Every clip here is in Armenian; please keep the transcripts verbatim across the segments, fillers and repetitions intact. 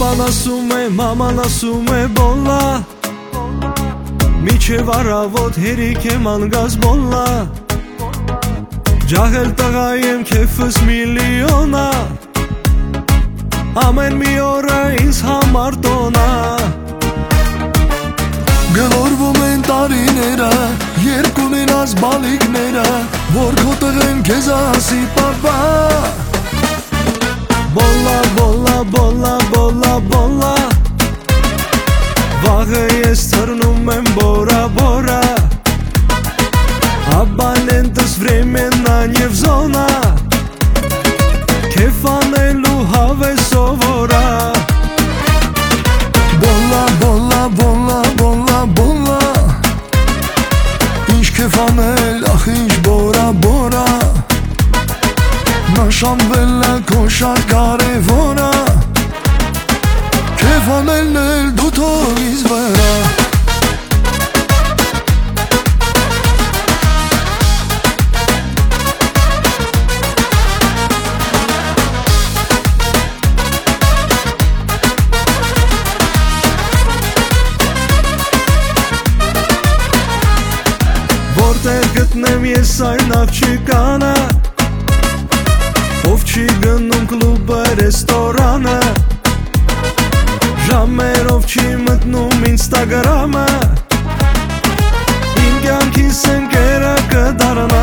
Papan ասում է, maman ասում է բոլա Միջև առավոտ հերիք եմ անգազ բոլա Ջահել տղա եմ քեֆս միլիոնա Ամեն մի օրը ինձ համար տոնա Գլորվում են տարիները, երբ ունենաս բալիկները Որ քո տղեն քեզ ասի պապա Բոլա, բոլա, բոլա, բոլա, բոլա Վաղը ես թռնում եմ բորա, բորա Абонентս временна և զոնա Քեֆ անելու հավե սովորա Բոլա, բոլա, բոլա, բոլա, բոլա Ինչ քեֆ անել, ախ ինչ բորա, բորա Նշանվել է քո շատ կարևորա Քեֆ անելն էլ դու թող ինձ վրա Որտեղ գտնեմ ես այն աղջիկանը Ով չի գնում կլուբը, ռեստորանը Ժամերով չի մտնում ինստագրամը Իմ կյանքիս ընկերը կդառնա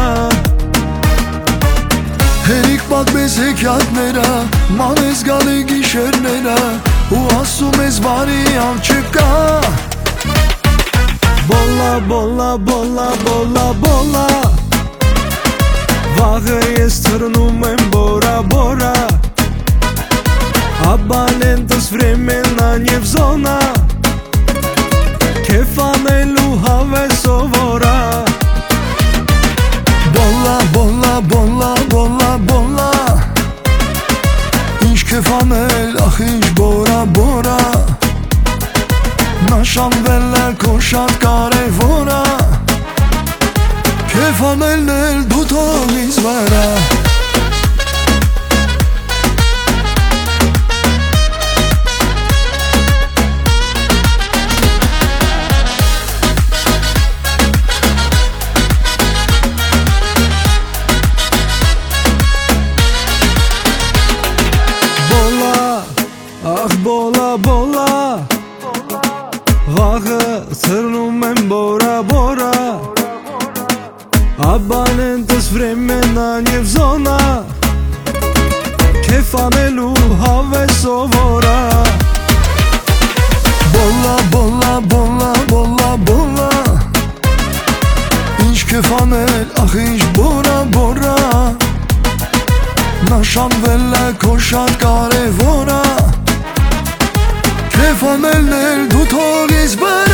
Հերիք պատմես հեքիաթները, մանես գալի գիշերները Ու ասում ես բարի աղջիկա Բոլա, բոլա, բոլա, բոլա, բոլա Վաղը ես թռնում եմ բորա, բորա Абонентս временна և զոնա Քեֆ անելու հավե սովորա Բոլա, բոլա, բոլա, բոլա, բոլա Ինչ քեֆ անել, ախ ինչ բորա, բորա Նշանվել է քո շատ կարևորա Քեֆ անելն էլ դու թող ինձ վրա Բոլա, ախ բոլա, բոլա Վաղը թռնում եմ բորա, բորա Абонентս временна և զոնա Քեֆ անելու հավե սովորա Բոլա, բոլա, բոլա, բոլա, բոլա Ինչ քեֆ անել, ախ ինչ բորա, բորա Նշանվել է քո շատ կարևորա Քեֆ անելն էլ դու թող ինձ վրա